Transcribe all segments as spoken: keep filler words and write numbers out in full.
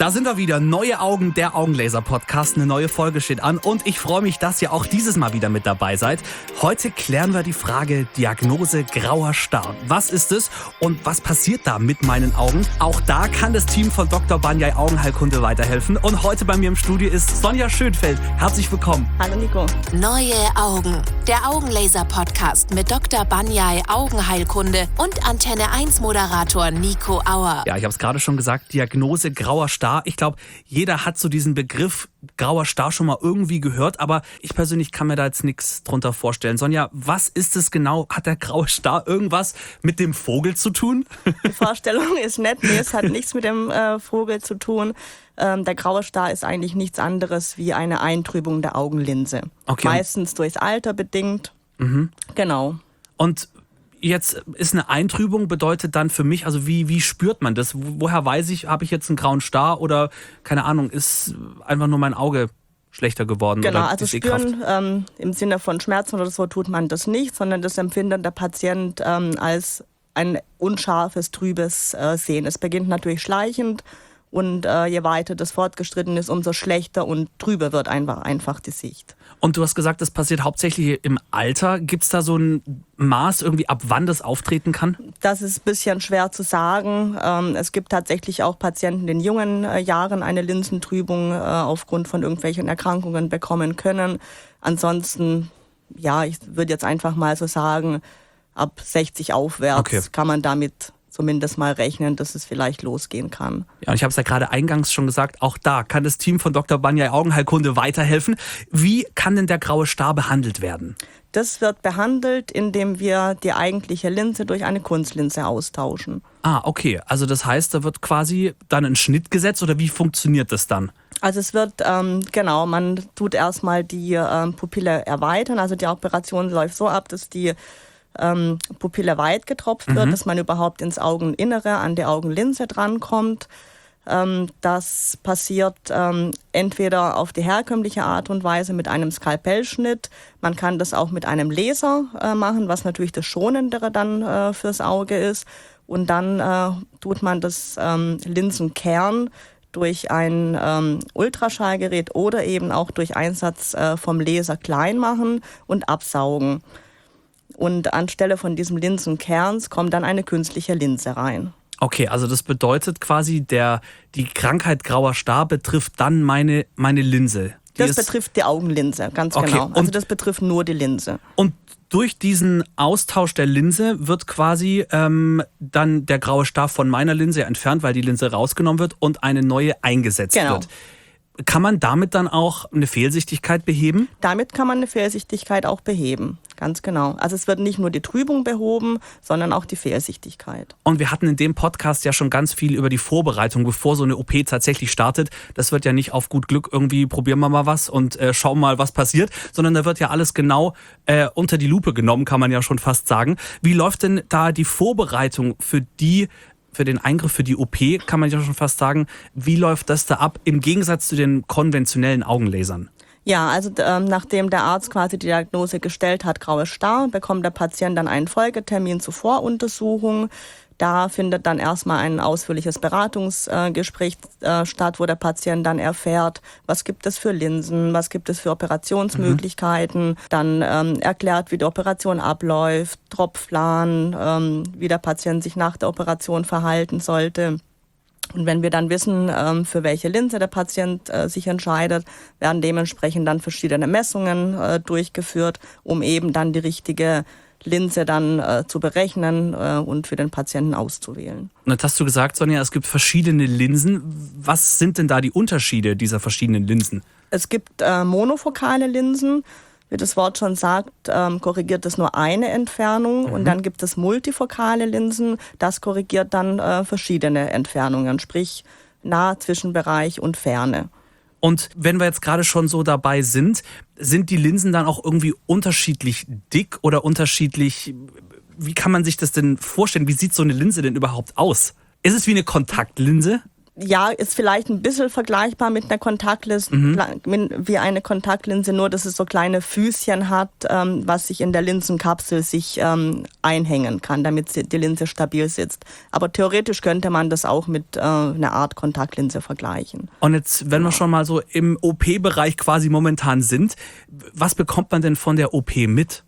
Da sind wir wieder. Neue Augen, der Augenlaser-Podcast. Eine neue Folge steht an und ich freue mich, dass ihr auch dieses Mal wieder mit dabei seid. Heute klären wir die Frage Diagnose grauer Star. Was ist es und was passiert da mit meinen Augen? Auch da kann das Team von Doktor Banyai Augenheilkunde weiterhelfen. Und heute bei mir im Studio ist Sonja Schönfeld. Herzlich willkommen. Hallo Nico. Neue Augen, der Augenlaser-Podcast mit Doktor Banyai Augenheilkunde und Antenne eins Moderator Nico Auer. Ja, ich habe es gerade schon gesagt, Diagnose grauer Star. Ich glaube, jeder hat so diesen Begriff grauer Star schon mal irgendwie gehört, aber ich persönlich kann mir da jetzt nichts drunter vorstellen. Sonja, was ist es genau? Hat der graue Star irgendwas mit dem Vogel zu tun? Die Vorstellung ist nett, nee, es hat nichts mit dem äh, Vogel zu tun. Ähm, der graue Star ist eigentlich nichts anderes wie eine Eintrübung der Augenlinse. Okay. Meistens durchs Alter bedingt. Mhm. Genau. Und jetzt ist eine Eintrübung, bedeutet dann für mich, also wie, wie spürt man das? Woher weiß ich, habe ich jetzt einen grauen Star oder, keine Ahnung, ist einfach nur mein Auge schlechter geworden? Genau, oder also spüren ähm, im Sinne von Schmerzen oder so tut man das nicht, sondern das empfindet der Patient ähm, als ein unscharfes, trübes äh, Sehen. Es beginnt natürlich schleichend und äh, je weiter das fortgeschritten ist, umso schlechter und trüber wird einfach, einfach die Sicht. Und du hast gesagt, das passiert hauptsächlich im Alter. Gibt es da so ein Maß irgendwie, ab wann das auftreten kann? Das ist ein bisschen schwer zu sagen. Ähm, es gibt tatsächlich auch Patienten, die in jungen äh, Jahren eine Linsentrübung äh, aufgrund von irgendwelchen Erkrankungen bekommen können. Ansonsten, ja, ich würde jetzt einfach mal so sagen, ab sechzig aufwärts okay. kann man damit zumindest mal rechnen, dass es vielleicht losgehen kann. Ja, und ich habe es ja gerade eingangs schon gesagt, auch da kann das Team von Doktor Banyai Augenheilkunde weiterhelfen. Wie kann denn der graue Star behandelt werden? Das wird behandelt, indem wir die eigentliche Linse durch eine Kunstlinse austauschen. Ah, okay. Also das heißt, da wird quasi dann ein Schnitt gesetzt oder wie funktioniert das dann? Also es wird, ähm, genau, man tut erstmal die ähm, Pupille erweitern. Also die Operation läuft so ab, dass die Ähm, Pupille weit getropft wird, mhm. dass man überhaupt ins Augeninnere, an die Augenlinse drankommt. Ähm, das passiert ähm, entweder auf die herkömmliche Art und Weise mit einem Skalpellschnitt. Man kann das auch mit einem Laser äh, machen, was natürlich das Schonendere dann äh, fürs Auge ist. Und dann äh, tut man das ähm, Linsenkern durch ein ähm, Ultraschallgerät oder eben auch durch Einsatz äh, vom Laser klein machen und absaugen. Und anstelle von diesem Linsenkerns kommt dann eine künstliche Linse rein. Okay, also das bedeutet quasi, der, die Krankheit grauer Star betrifft dann meine, meine Linse. Die das betrifft die Augenlinse, ganz okay. genau. Also und, das betrifft nur die Linse. Und durch diesen Austausch der Linse wird quasi ähm, dann der graue Star von meiner Linse entfernt, weil die Linse rausgenommen wird und eine neue eingesetzt genau. wird. Kann man damit dann auch eine Fehlsichtigkeit beheben? Damit kann man eine Fehlsichtigkeit auch beheben, ganz genau. Also es wird nicht nur die Trübung behoben, sondern auch die Fehlsichtigkeit. Und wir hatten in dem Podcast ja schon ganz viel über die Vorbereitung, bevor so eine O P tatsächlich startet. Das wird ja nicht auf gut Glück irgendwie, probieren wir mal was und äh, schauen mal, was passiert, sondern da wird ja alles genau äh, unter die Lupe genommen, kann man ja schon fast sagen. Wie läuft denn da die Vorbereitung für die für den Eingriff, für die O P, kann man ja schon fast sagen, wie läuft das da ab im Gegensatz zu den konventionellen Augenlasern? Ja, also ähm, nachdem der Arzt quasi die Diagnose gestellt hat, grauer Star, bekommt der Patient dann einen Folgetermin zur Voruntersuchung. Da findet dann erstmal ein ausführliches Beratungsgespräch äh, statt, wo der Patient dann erfährt, was gibt es für Linsen, was gibt es für Operationsmöglichkeiten. Mhm. Dann ähm, erklärt, wie die Operation abläuft, Tropfplan, ähm, wie der Patient sich nach der Operation verhalten sollte. Und wenn wir dann wissen, ähm, für welche Linse der Patient äh, sich entscheidet, werden dementsprechend dann verschiedene Messungen äh, durchgeführt, um eben dann die richtige Linse dann äh, zu berechnen äh, und für den Patienten auszuwählen. Und jetzt hast du gesagt, Sonja, es gibt verschiedene Linsen. Was sind denn da die Unterschiede dieser verschiedenen Linsen? Es gibt äh, monofokale Linsen. Wie das Wort schon sagt, ähm, korrigiert das nur eine Entfernung. Mhm. Und dann gibt es multifokale Linsen. Das korrigiert dann äh, verschiedene Entfernungen, sprich Nah-, Zwischenbereich und Ferne. Und wenn wir jetzt gerade schon so dabei sind, sind die Linsen dann auch irgendwie unterschiedlich dick oder unterschiedlich, wie kann man sich das denn vorstellen? Wie sieht so eine Linse denn überhaupt aus? Ist es wie eine Kontaktlinse? Ja, ist vielleicht ein bisschen vergleichbar mit einer Kontaktlinse, Mhm. wie eine Kontaktlinse, nur dass es so kleine Füßchen hat, ähm, was sich in der Linsenkapsel sich ähm, einhängen kann, damit sie- die Linse stabil sitzt. Aber theoretisch könnte man das auch mit äh, einer Art Kontaktlinse vergleichen. Und jetzt, wenn wir schon mal so im O P-Bereich quasi momentan sind, was bekommt man denn von der O P mit?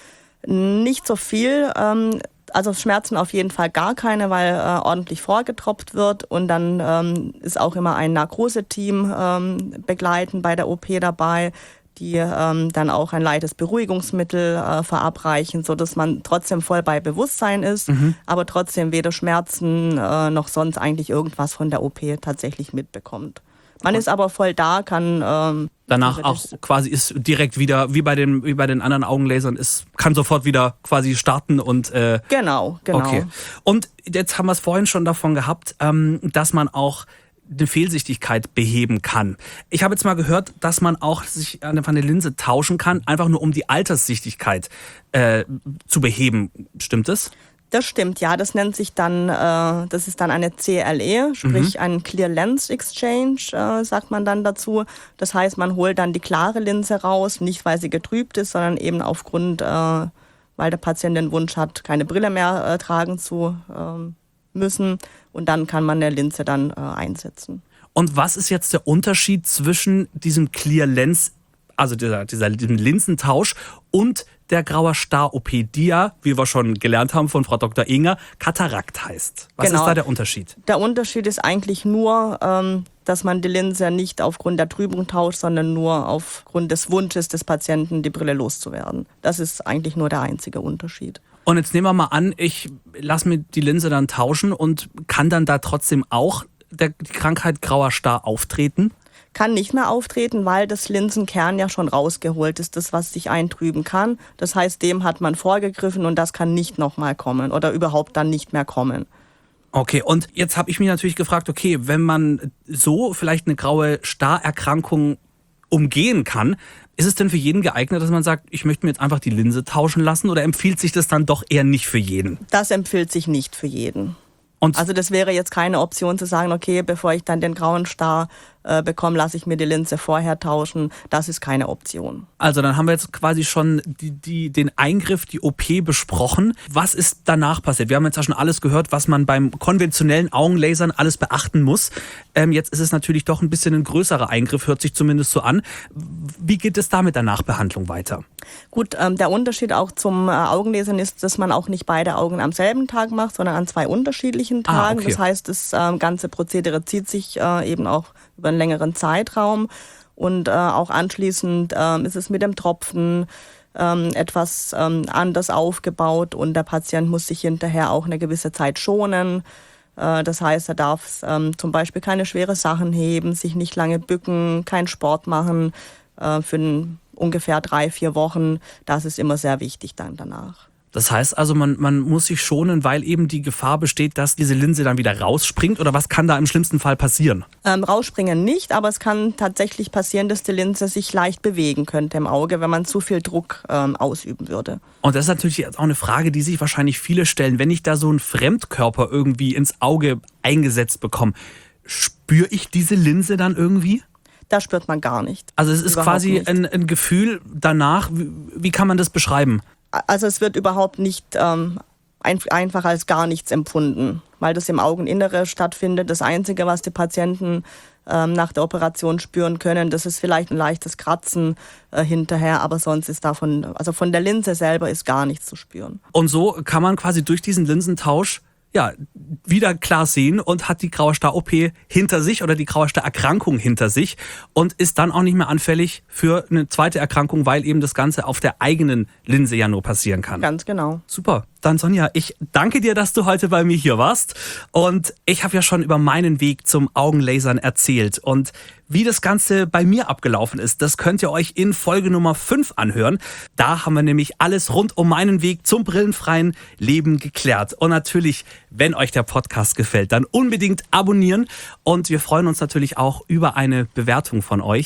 Nicht so viel. Ähm, also Schmerzen auf jeden Fall gar keine, weil äh, ordentlich vorgetropft wird. Und dann ähm, ist auch immer ein Narkoseteam ähm, begleitend bei der O P dabei, die ähm, dann auch ein leichtes Beruhigungsmittel äh, verabreichen, sodass man trotzdem voll bei Bewusstsein ist, Mhm. aber trotzdem weder Schmerzen äh, noch sonst eigentlich irgendwas von der O P tatsächlich mitbekommt. Man ist aber voll da, kann ähm, Danach auch theoretisch- quasi ist direkt wieder, wie bei den, wie bei den anderen Augenlasern, ist, kann sofort wieder quasi starten und äh, Genau, genau. okay. Und jetzt haben wir es vorhin schon davon gehabt, ähm, dass man auch eine Fehlsichtigkeit beheben kann. Ich habe jetzt mal gehört, dass man auch sich einfach eine Linse tauschen kann, einfach nur um die Alterssichtigkeit äh, zu beheben. Stimmt es? Das stimmt, ja. Das nennt sich dann, äh, das ist dann eine C L E, sprich ein Clear Lens Exchange, äh, sagt man dann dazu. Das heißt, man holt dann die klare Linse raus, nicht weil sie getrübt ist, sondern eben aufgrund, äh, weil der Patient den Wunsch hat, keine Brille mehr äh, tragen zu ähm, müssen. Und dann kann man eine Linse dann äh, einsetzen. Und was ist jetzt der Unterschied zwischen diesem Clear Lens, also dieser, dieser, diesem Linsentausch und der Grauer Star-O P, die ja, wie wir schon gelernt haben von Frau Doktor Enger, Katarakt heißt? Was Genau. ist da der Unterschied? Der Unterschied ist eigentlich nur, ähm, dass man die Linse nicht aufgrund der Trübung tauscht, sondern nur aufgrund des Wunsches des Patienten, die Brille loszuwerden. Das ist eigentlich nur der einzige Unterschied. Und jetzt nehmen wir mal an, ich lasse mir die Linse dann tauschen und kann dann da trotzdem auch der, die Krankheit Grauer Star auftreten? Kann nicht mehr auftreten, weil das Linsenkern ja schon rausgeholt ist, das, was sich eintrüben kann. Das heißt, dem hat man vorgegriffen und das kann nicht nochmal kommen oder überhaupt dann nicht mehr kommen. Okay, und jetzt habe ich mich natürlich gefragt, okay, wenn man so vielleicht eine graue Starerkrankung umgehen kann, ist es denn für jeden geeignet, dass man sagt, ich möchte mir jetzt einfach die Linse tauschen lassen, oder empfiehlt sich das dann doch eher nicht für jeden? Das empfiehlt sich nicht für jeden. Und Also das wäre jetzt keine Option zu sagen, okay, bevor ich dann den grauen Star äh, bekomme, lasse ich mir die Linse vorher tauschen. Das ist keine Option. also dann haben wir jetzt quasi schon die, die, den Eingriff, die O P besprochen. Was ist danach passiert? Wir haben jetzt ja schon alles gehört, was man beim konventionellen Augenlasern alles beachten muss. Ähm, jetzt ist es natürlich doch ein bisschen ein größerer Eingriff, hört sich zumindest so an. Wie geht es da mit der Nachbehandlung weiter? Gut, ähm, der Unterschied auch zum äh, Augenlasern ist, dass man auch nicht beide Augen am selben Tag macht, sondern an zwei unterschiedlichen Ah, Tagen. okay. Das heißt, das ähm, ganze Prozedere zieht sich äh, eben auch über einen längeren Zeitraum. Und äh, auch anschließend ähm, ist es mit dem Tropfen ähm, etwas ähm, anders aufgebaut und der Patient muss sich hinterher auch eine gewisse Zeit schonen. Äh, das heißt, er darf ähm, zum Beispiel keine schwere Sachen heben, sich nicht lange bücken, keinen Sport machen äh, für ein, ungefähr drei, vier Wochen. Das ist immer sehr wichtig dann danach. Das heißt also, man, man muss sich schonen, weil eben die Gefahr besteht, dass diese Linse dann wieder rausspringt, oder was kann da im schlimmsten Fall passieren? Ähm, rausspringen nicht, aber es kann tatsächlich passieren, dass die Linse sich leicht bewegen könnte im Auge, wenn man zu viel Druck ähm, ausüben würde. Und das ist natürlich jetzt auch eine Frage, die sich wahrscheinlich viele stellen. Wenn ich da so einen Fremdkörper irgendwie ins Auge eingesetzt bekomme, spüre ich diese Linse dann irgendwie? Da spürt man gar nicht. Also es ist Überhaupt quasi nicht. ein, ein Gefühl danach. Wie, wie kann man das beschreiben? Also es wird überhaupt nicht ähm, ein, einfach als gar nichts empfunden, weil das im Augeninnere stattfindet. Das Einzige, was die Patienten ähm, nach der Operation spüren können, das ist vielleicht ein leichtes Kratzen äh, hinterher, aber sonst ist davon, also von der Linse selber ist gar nichts zu spüren. Und so kann man quasi durch diesen Linsentausch ja, wieder klar sehen und hat die Grauer Star-O P hinter sich oder die Grauer Star-Erkrankung hinter sich und ist dann auch nicht mehr anfällig für eine zweite Erkrankung, weil eben das Ganze auf der eigenen Linse ja nur passieren kann. Ganz genau. Super. Dann Sonja, ich danke dir, dass du heute bei mir hier warst. Und ich habe ja schon über meinen Weg zum Augenlasern erzählt. Und wie das Ganze bei mir abgelaufen ist, das könnt ihr euch in Folge Nummer fünf anhören. Da haben wir nämlich alles rund um meinen Weg zum brillenfreien Leben geklärt. Und natürlich, wenn euch der Podcast gefällt, dann unbedingt abonnieren. Und wir freuen uns natürlich auch über eine Bewertung von euch.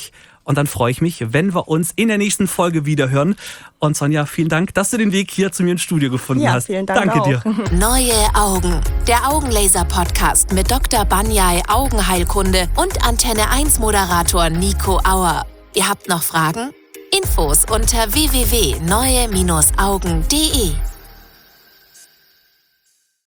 Und dann freue ich mich, wenn wir uns in der nächsten Folge wieder hören. Und Sonja, vielen Dank, dass du den Weg hier zu mir ins Studio gefunden ja, hast. Vielen Dank Danke auch. dir. Neue Augen. Der Augenlaser-Podcast mit Doktor Banyai Augenheilkunde und Antenne eins Moderator Nico Auer. Ihr habt noch Fragen? Infos unter w w w punkt neue Augen punkt de.